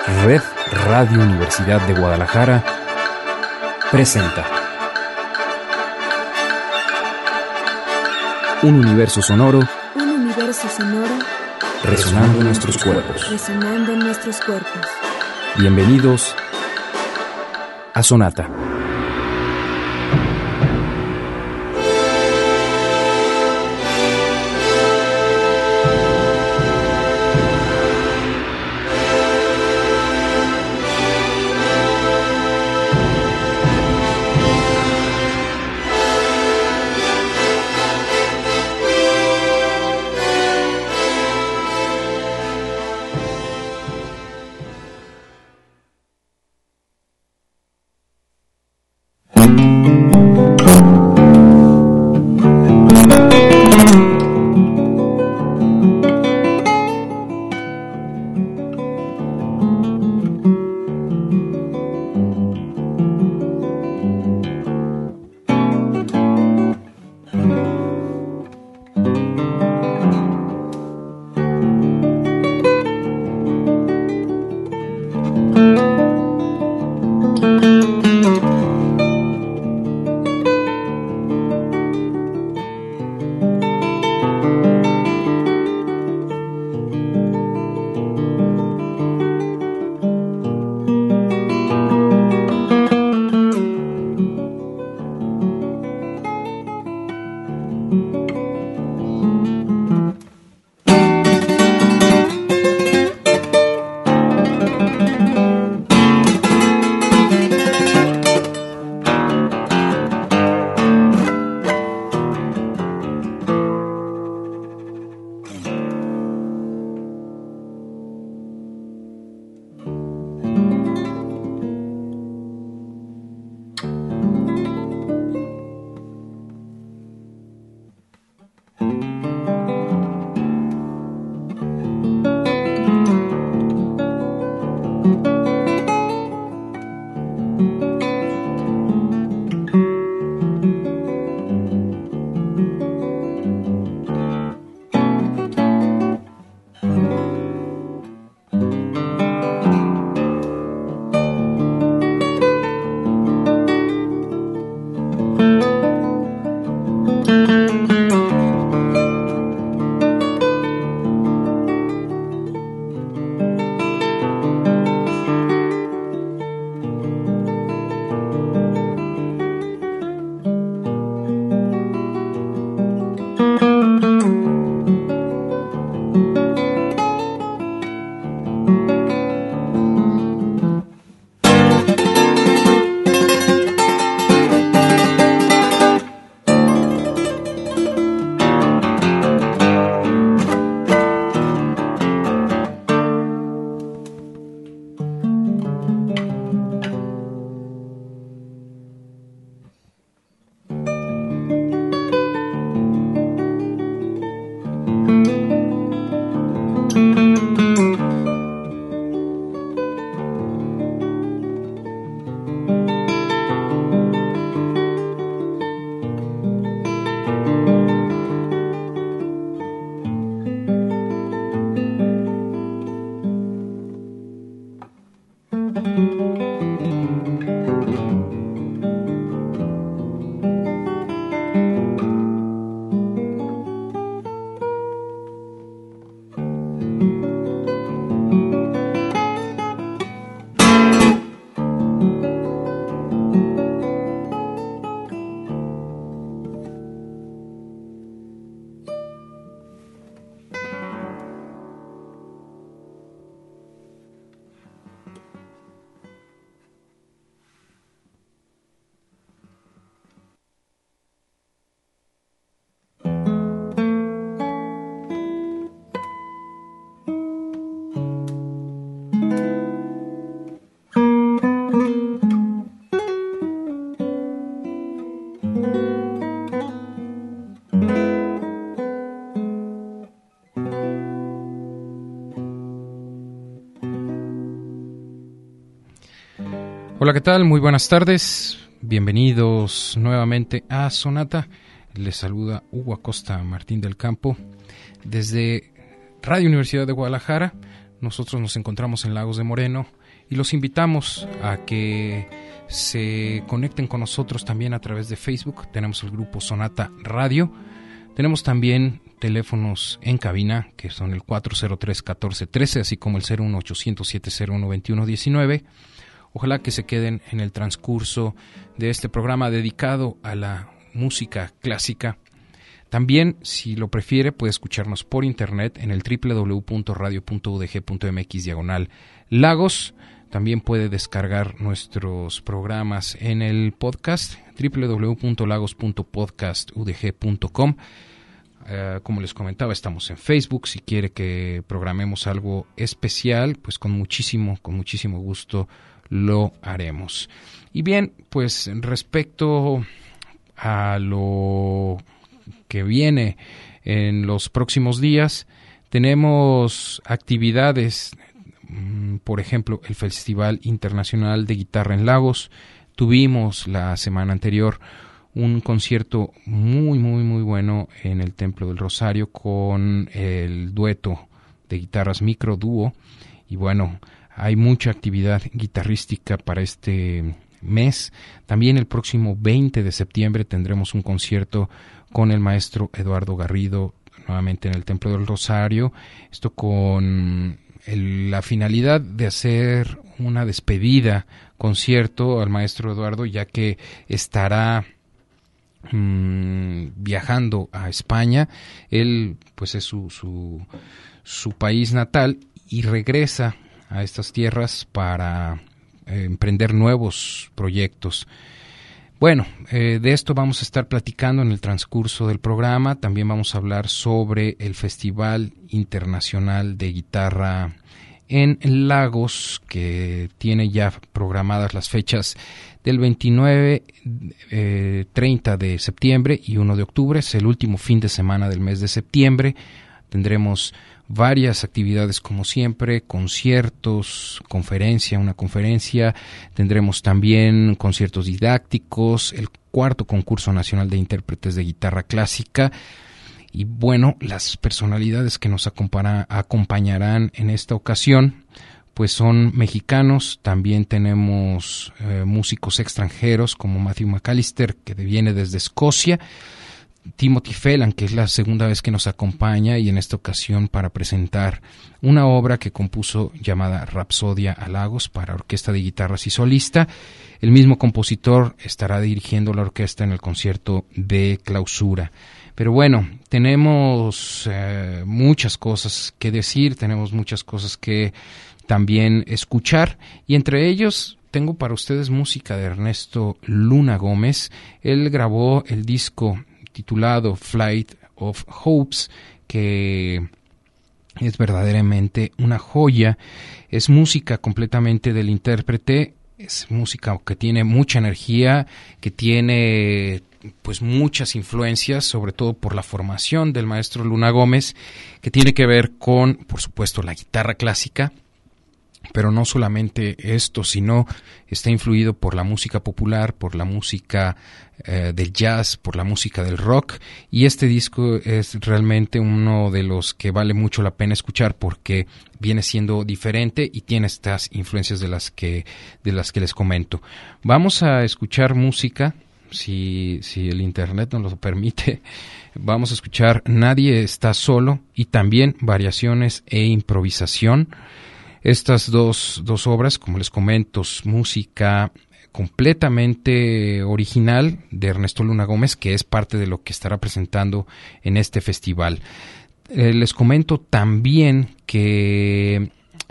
Red Radio Universidad de Guadalajara presenta un universo sonoro resonando en nuestros cuerpos. Bienvenidos a Sonata. Hola, ¿qué tal? Muy buenas tardes. Bienvenidos nuevamente a Sonata. Les saluda Hugo Acosta Martín del Campo desde Radio Universidad de Guadalajara. Nosotros nos encontramos en Lagos de Moreno y los invitamos a que se conecten con nosotros también a través de Facebook. Tenemos el grupo Sonata Radio. Tenemos también teléfonos en cabina, que son el 403-1413, así como el 01800-701-2119. Ojalá que se queden en el transcurso de este programa dedicado a la música clásica. También, si lo prefiere, puede escucharnos por internet en el www.radio.udg.mx/Lagos. También puede descargar nuestros programas en el podcast www.lagos.podcast.udg.com. Como les comentaba, estamos en Facebook. Si quiere que programemos algo especial, pues con muchísimo gusto lo haremos. Y bien, pues respecto a lo que viene en los próximos días, tenemos actividades, por ejemplo, el Festival Internacional de Guitarra en Lagos. Tuvimos la semana anterior un concierto muy bueno en el Templo del Rosario con el dueto de guitarras micro dúo. Y bueno, hay mucha actividad guitarrística para este mes. También el próximo 20 de septiembre tendremos un concierto con el maestro Eduardo Garrido, nuevamente en el Templo del Rosario. Esto con la finalidad de hacer una despedida concierto al maestro Eduardo, ya que estará viajando a España. Él pues es su país natal y regresa a estas tierras para emprender nuevos proyectos. Bueno, de esto vamos a estar platicando en el transcurso del programa. También vamos a hablar sobre el Festival Internacional de Guitarra en Lagos, que tiene ya programadas las fechas del 29, 30 de septiembre y 1 de octubre. Es el último fin de semana del mes de septiembre. Tendremos varias actividades como siempre, conciertos, una conferencia, tendremos también conciertos didácticos, el 4º concurso nacional de intérpretes de guitarra clásica. Y bueno, las personalidades que nos acompañarán en esta ocasión pues son mexicanos. También tenemos músicos extranjeros como Matthew McAllister, que viene desde Escocia, Timothy Phelan, que es la segunda vez que nos acompaña, y en esta ocasión para presentar una obra que compuso llamada Rapsodia a Lagos para orquesta de guitarras y solista. El mismo compositor estará dirigiendo la orquesta en el concierto de clausura. Pero bueno, tenemos muchas cosas que decir, tenemos muchas cosas que también escuchar, y entre ellos tengo para ustedes música de Ernesto Luna Gómez. Él grabó el disco titulado Flight of Hopes, que es verdaderamente una joya. Es música completamente del intérprete, es música que tiene mucha energía, que tiene pues muchas influencias, sobre todo por la formación del maestro Luna Gómez, que tiene que ver con, por supuesto, la guitarra clásica. Pero no solamente esto, sino está influido por la música popular, por la música del jazz, por la música del rock. Y este disco es realmente uno de los que vale mucho la pena escuchar, porque viene siendo diferente y tiene estas influencias de las que les comento. Vamos a escuchar música, si el internet nos lo permite. Vamos a escuchar Nadie está solo y también Variaciones e improvisación. Estas dos obras, como les comento, música completamente original de Ernesto Luna Gómez, que es parte de lo que estará presentando en este festival. Les comento también que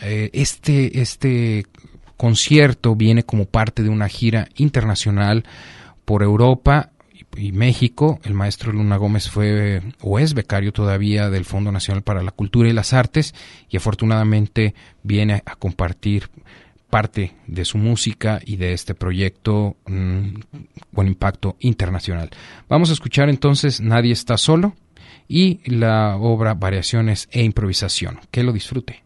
este concierto viene como parte de una gira internacional por Europa y México. El maestro Luna Gómez fue o es becario todavía del Fondo Nacional para la Cultura y las Artes, y afortunadamente viene a compartir parte de su música y de este proyecto con impacto internacional. Vamos a escuchar entonces Nadie está solo y la obra Variaciones e improvisación. Que lo disfrute.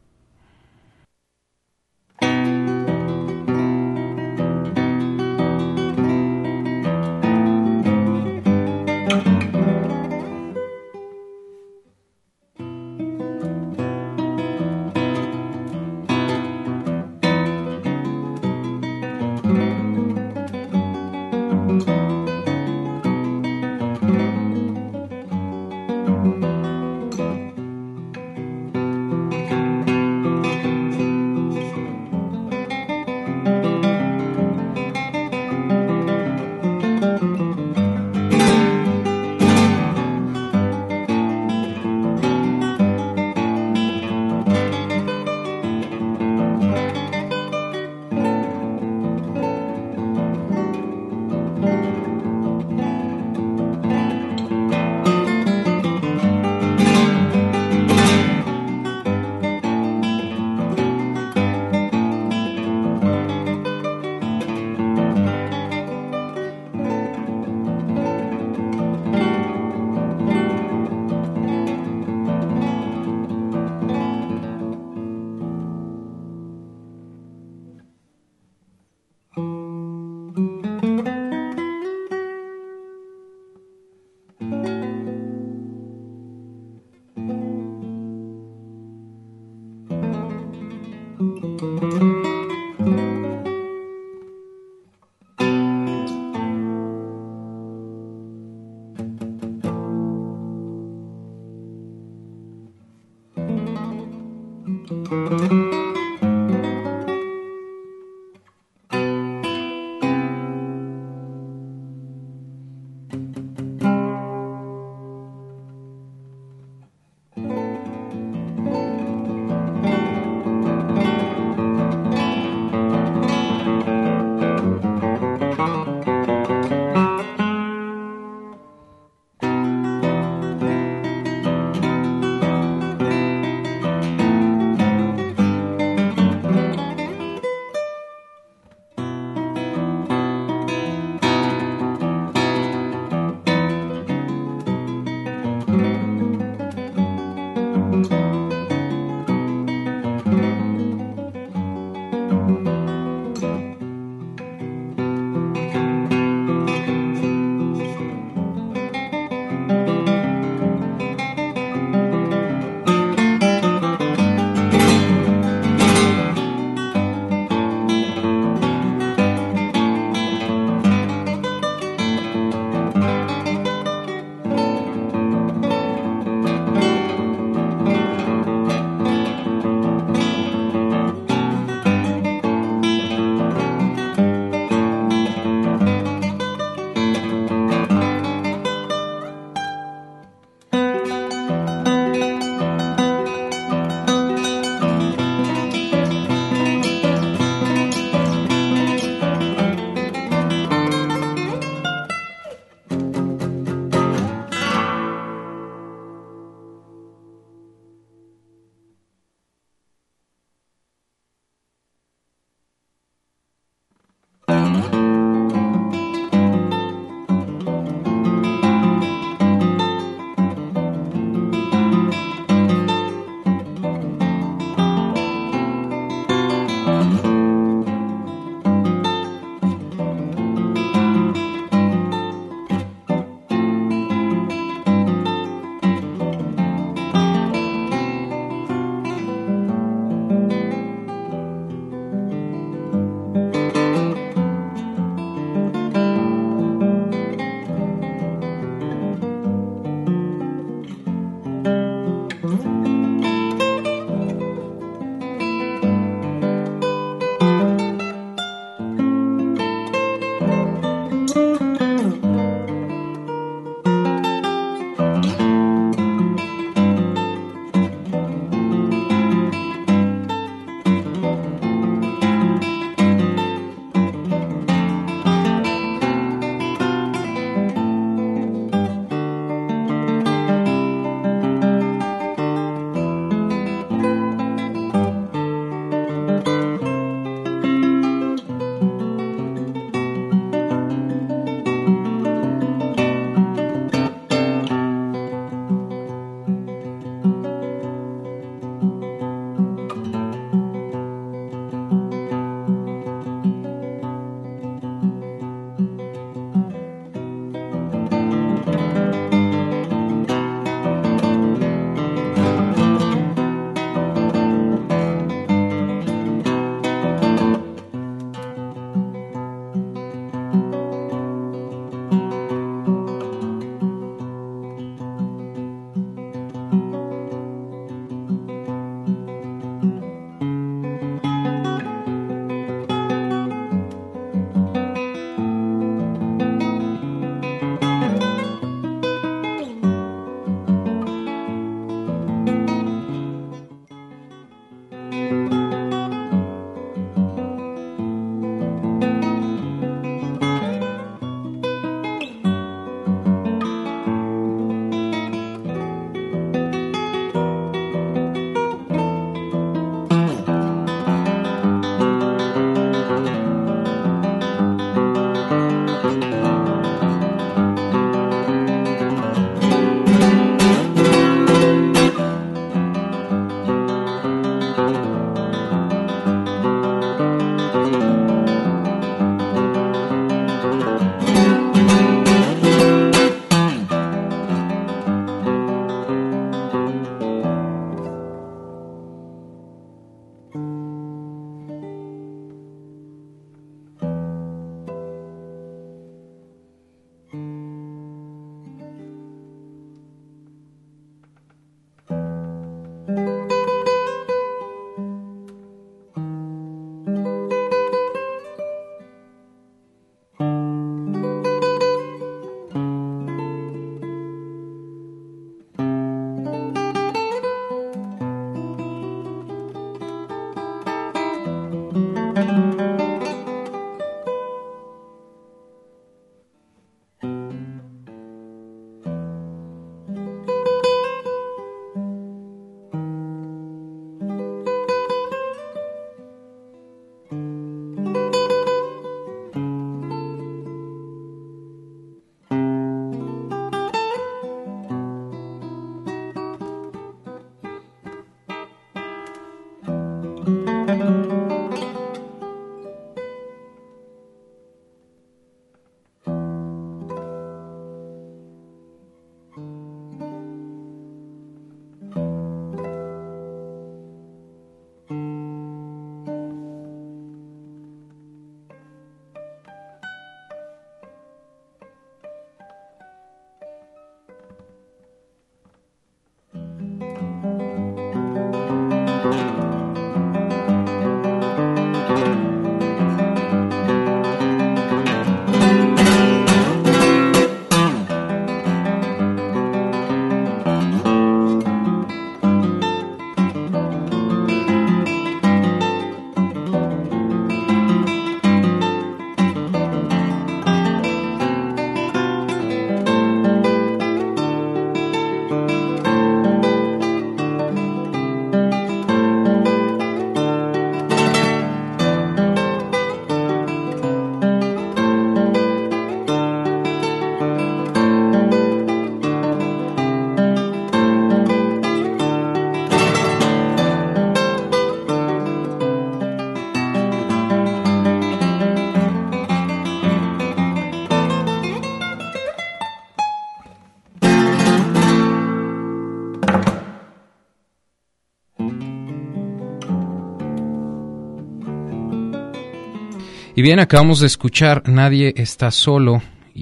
Y bien, acabamos de escuchar Nadie está solo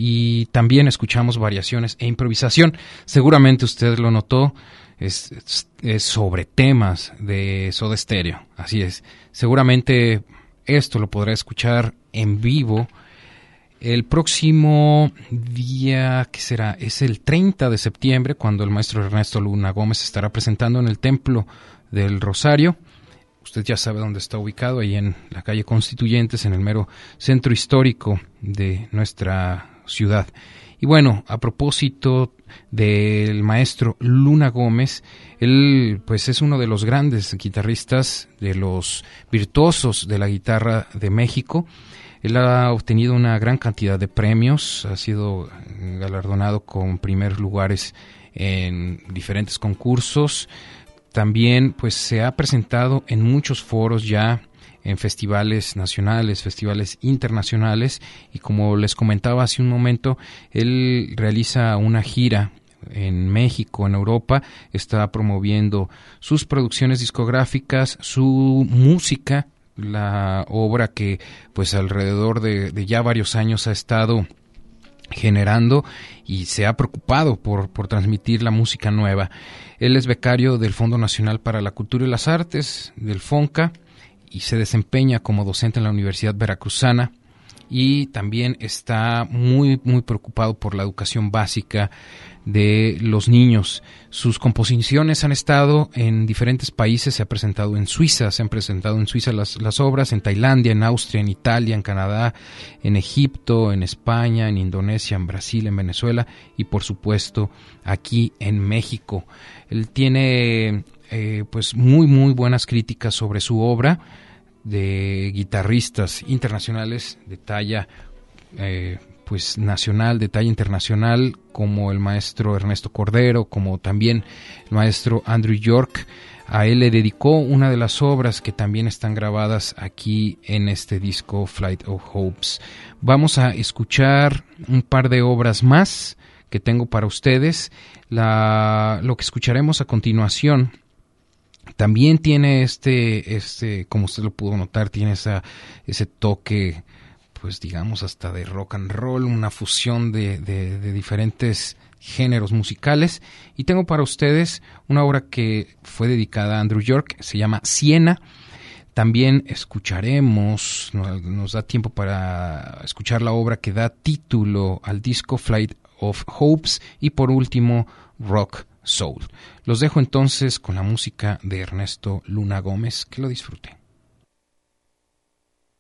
y también escuchamos variaciones e improvisación. Seguramente usted lo notó, es sobre temas de Soda Stereo. Así es. Seguramente esto lo podrá escuchar en vivo el próximo día, ¿qué será? Es el 30 de septiembre, cuando el maestro Ernesto Luna Gómez estará presentando en el Templo del Rosario. Usted ya sabe dónde está ubicado, ahí en la calle Constituyentes, en el mero centro histórico de nuestra ciudad. Y bueno, a propósito del maestro Luna Gómez, él pues es uno de los grandes guitarristas, de los virtuosos de la guitarra de México. Él ha obtenido una gran cantidad de premios, ha sido galardonado con primeros lugares en diferentes concursos. También pues se ha presentado en muchos foros ya, en festivales nacionales, festivales internacionales, y como les comentaba hace un momento, él realiza una gira en México, en Europa, está promoviendo sus producciones discográficas, su música, la obra que pues alrededor de ya varios años ha estado generando y se ha preocupado por transmitir la música nueva. Él es becario del Fondo Nacional para la Cultura y las Artes, del FONCA, y se desempeña como docente en la Universidad Veracruzana, y también está muy preocupado por la educación básica de los niños. Sus composiciones han estado en diferentes países, se han presentado en Suiza las obras, en Tailandia, en Austria, en Italia, en Canadá, en Egipto, en España, en Indonesia, en Brasil, en Venezuela y por supuesto aquí en México. Él tiene pues muy buenas críticas sobre su obra de guitarristas internacionales de talla pues nacional, de talla internacional, como el maestro Ernesto Cordero, como también el maestro Andrew York. A él le dedicó una de las obras que también están grabadas aquí en este disco, Flight of Hopes. Vamos a escuchar un par de obras más que tengo para ustedes. Lo que escucharemos a continuación también tiene como usted lo pudo notar, tiene ese toque, pues digamos hasta de rock and roll, una fusión de diferentes géneros musicales. Y tengo para ustedes una obra que fue dedicada a Andrew York, se llama Siena. También escucharemos, nos da tiempo para escuchar la obra que da título al disco, Flight of Hopes, y por último Rock Soul. Los dejo entonces con la música de Ernesto Luna Gómez, que lo disfruten.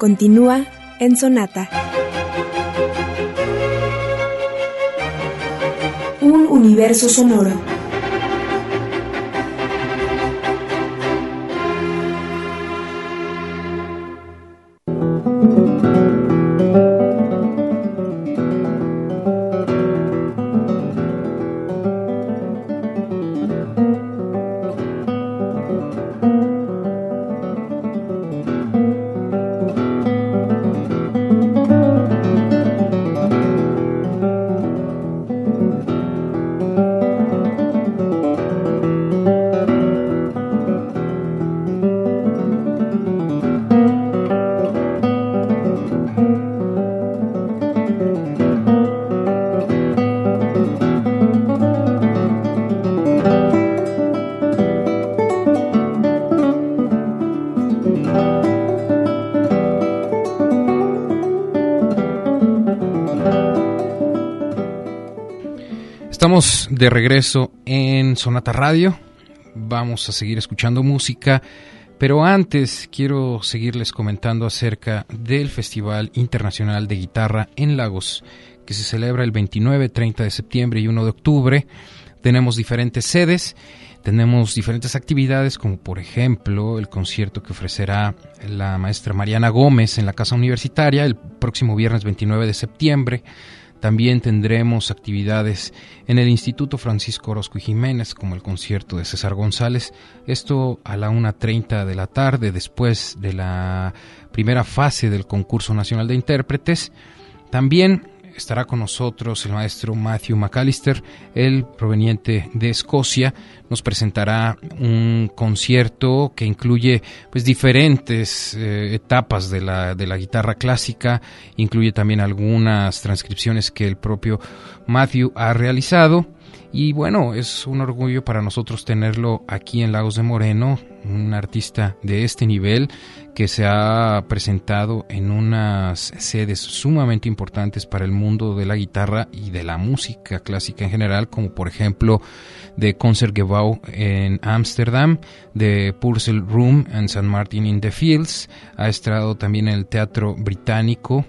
continúa en Sonata. Un universo sonoro. Estamos de regreso en Sonata Radio. Vamos a seguir escuchando música, pero antes quiero seguirles comentando acerca del Festival Internacional de Guitarra en Lagos, que se celebra el 29, 30 de septiembre y 1 de octubre. Tenemos diferentes sedes, tenemos diferentes actividades, como por ejemplo el concierto que ofrecerá la maestra Mariana Gómez en la Casa Universitaria el próximo viernes 29 de septiembre. También tendremos actividades en el Instituto Francisco Orozco y Jiménez, como el concierto de César González, esto a la 1:30 de la tarde, después de la primera fase del Concurso Nacional de Intérpretes. También estará con nosotros el maestro Matthew McAllister, él proveniente de Escocia. Nos presentará un concierto que incluye pues diferentes etapas de la guitarra clásica, incluye también algunas transcripciones que el propio Matthew ha realizado. Y bueno, es un orgullo para nosotros tenerlo aquí en Lagos de Moreno, un artista de este nivel que se ha presentado en unas sedes sumamente importantes para el mundo de la guitarra y de la música clásica en general, como por ejemplo de Concertgebouw en Ámsterdam, de Purcell Room en St. Martin in the Fields, ha estado también en el Teatro Británico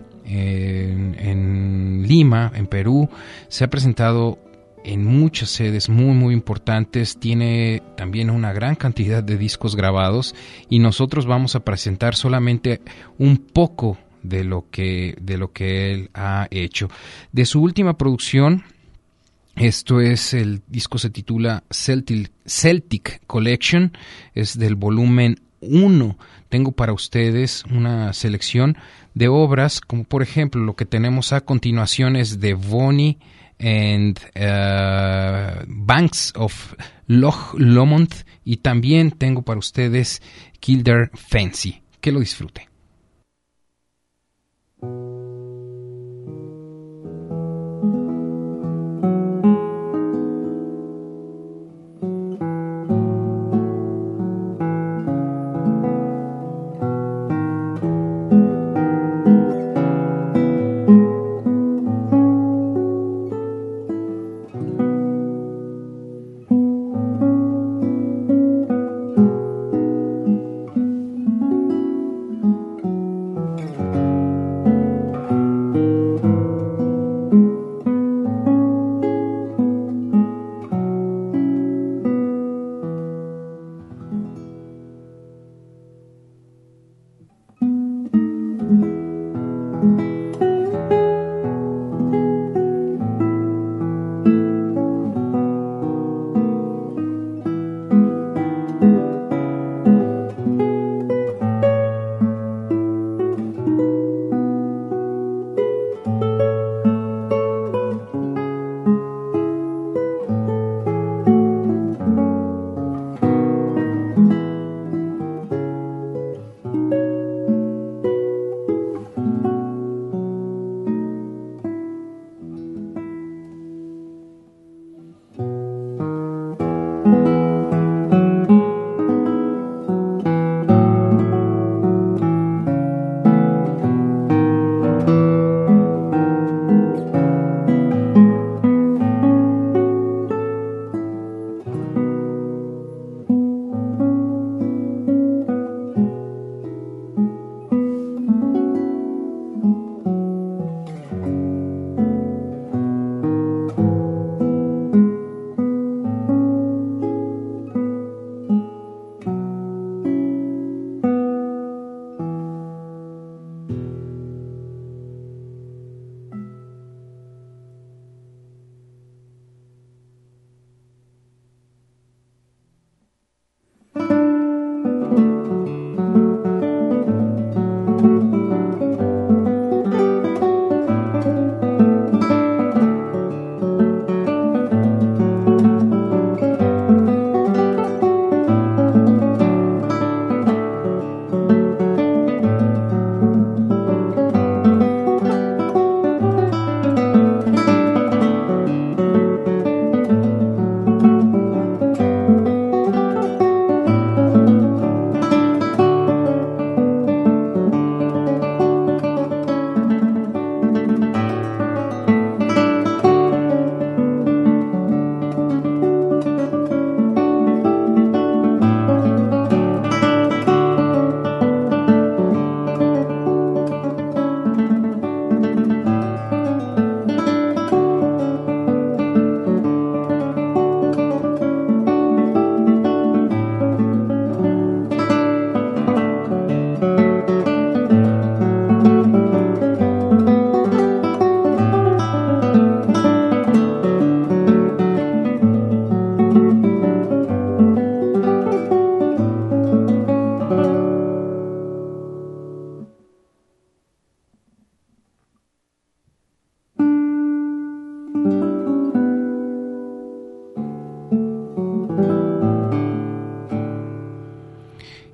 en Lima, en Perú, se ha presentado en muchas sedes muy importantes, tiene también una gran cantidad de discos grabados y nosotros vamos a presentar solamente un poco de lo que él ha hecho. De su última producción, esto es, el disco se titula Celtic Collection, es del volumen 1. Tengo para ustedes una selección de obras, como por ejemplo lo que tenemos a continuación es de Bonnie and Banks of Loch Lomond, y también tengo para ustedes Kildare Fancy. Que lo disfrute.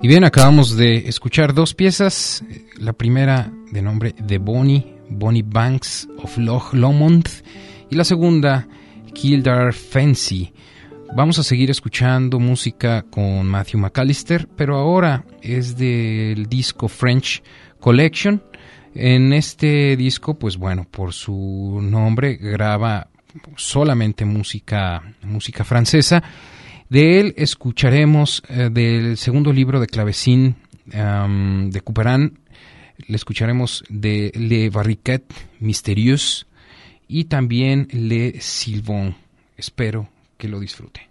bien, acabamos de escuchar dos piezas. La primera de nombre de Bonnie Banks of Loch Lomond, y la segunda, Kildare Fancy. Vamos a seguir escuchando música con Matthew McAllister, pero ahora es del disco French Collection. En este disco, pues bueno, por su nombre, graba solamente música francesa. De él escucharemos del segundo libro de clavecín de Couperin, le escucharemos de Les Barriquettes Mystérieuses y también Les Sylvains. Espero que lo disfrute.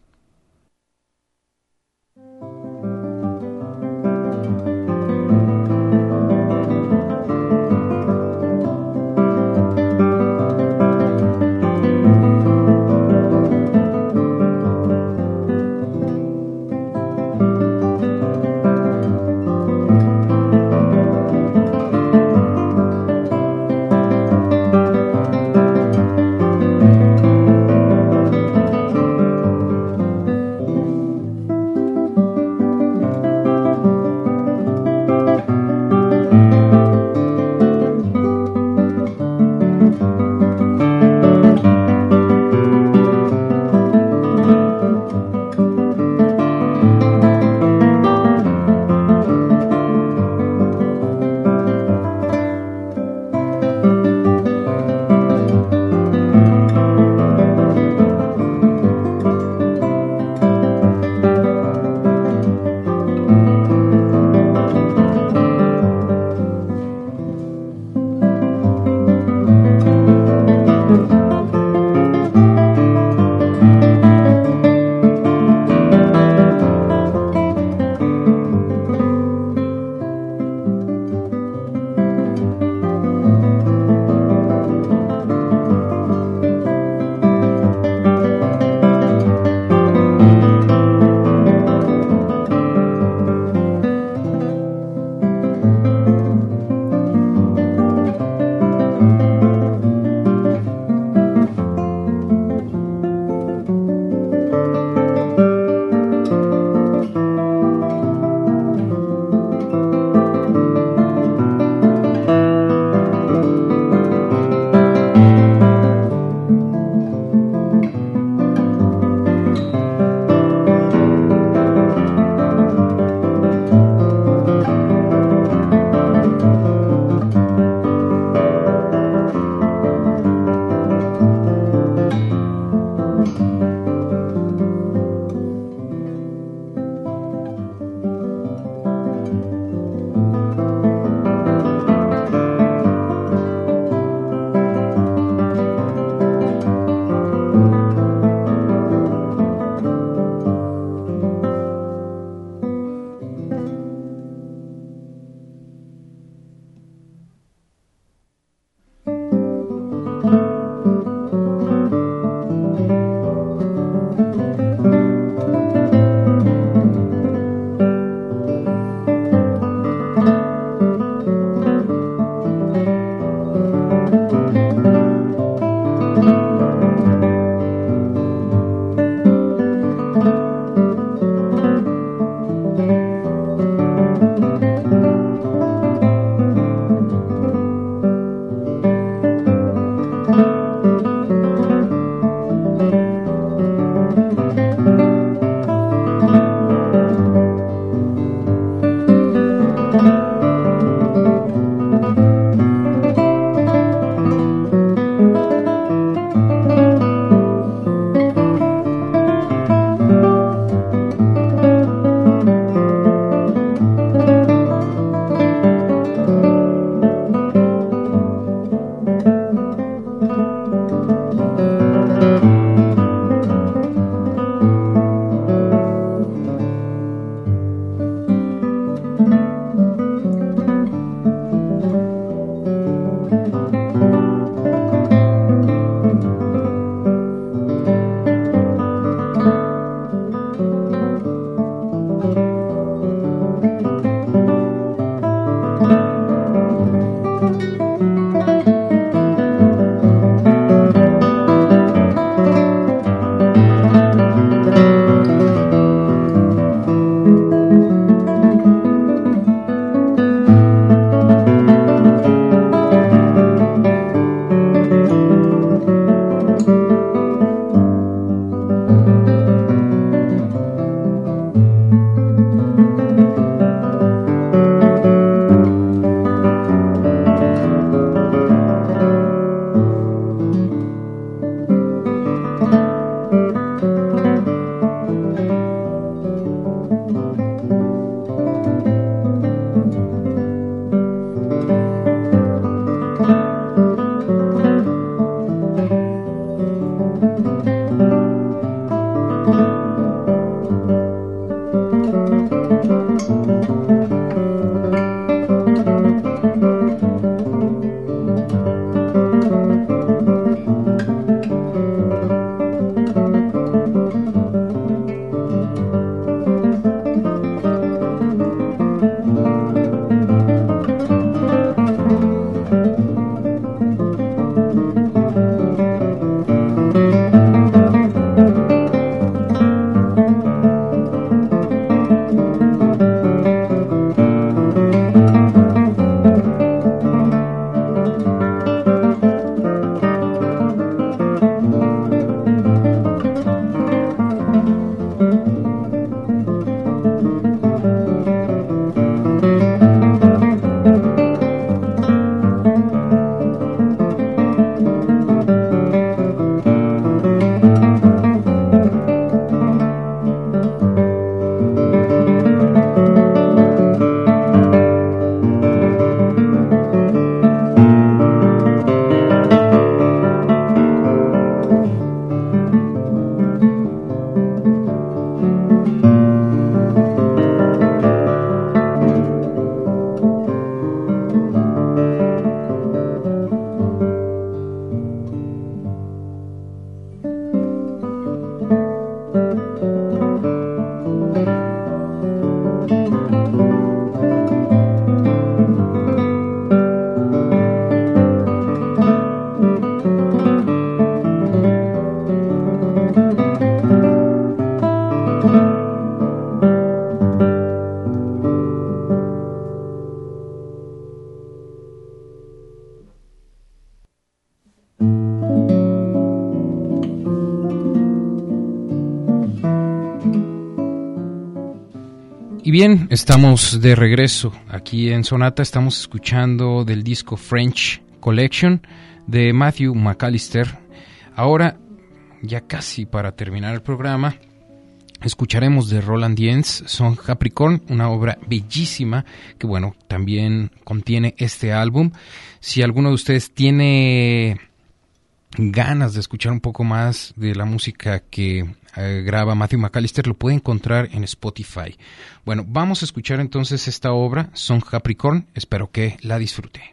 Y bien, estamos de regreso aquí en Sonata. Estamos escuchando del disco French Collection de Matthew McAllister. Ahora, ya casi para terminar el programa, escucharemos de Roland Diens Son Capricorn, una obra bellísima que, bueno, también contiene este álbum. Si alguno de ustedes tiene ganas de escuchar un poco más de la música que graba Matthew McAllister, lo puede encontrar en Spotify. Bueno, vamos a escuchar entonces esta obra, Son Capricorn. Espero que la disfrute.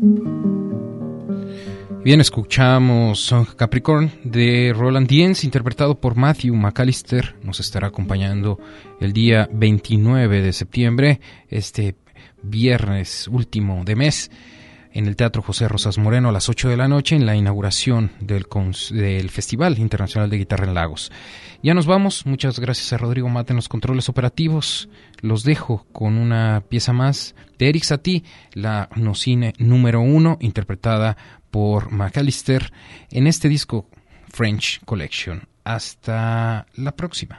Bien, escuchamos Capricorn de Roland Diens, interpretado por Matthew McAllister. Nos estará acompañando el día 29 de septiembre, este viernes último de mes, en el Teatro José Rosas Moreno a las 8 de la noche, en la inauguración del Festival Internacional de Guitarra en Lagos. Ya nos vamos. Muchas gracias a Rodrigo Mata en los controles operativos. Los dejo con una pieza más de Erik Satie, la Nocine número 1, interpretada por McAllister en este disco French Collection. Hasta la próxima.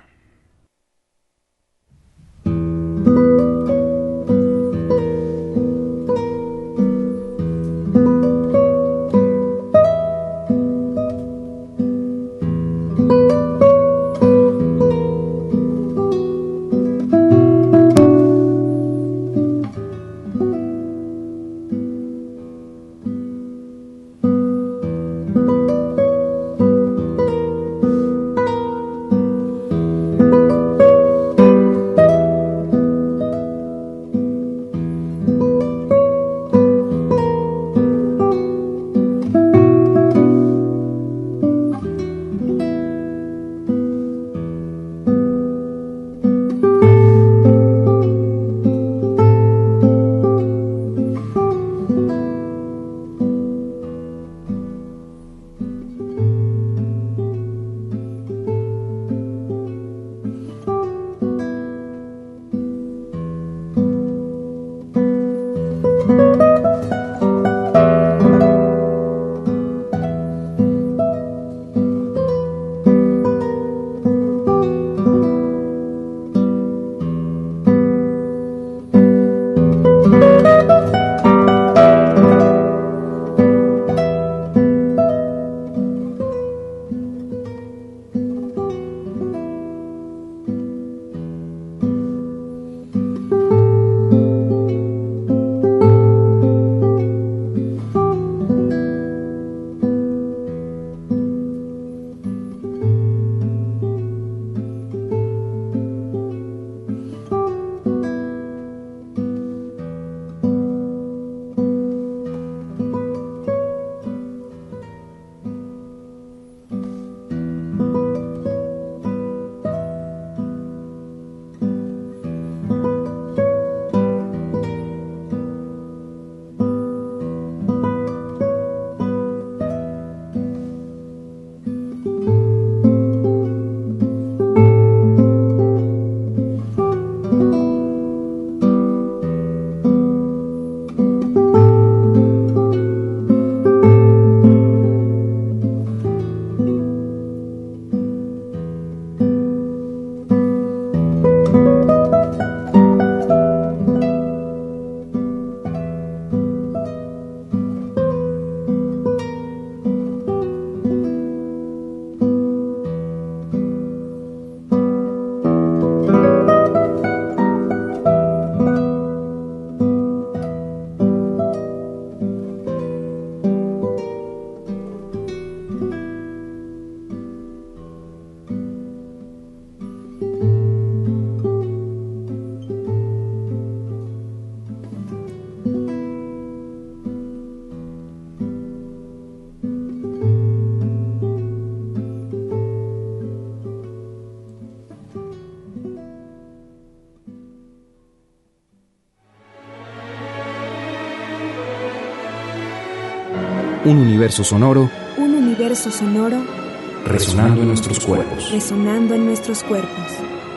Un universo sonoro. Un universo sonoro. Resonando en nuestros cuerpos. Resonando en nuestros cuerpos.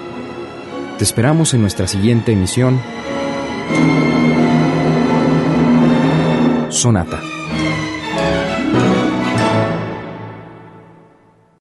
Te esperamos en nuestra siguiente emisión. Sonata.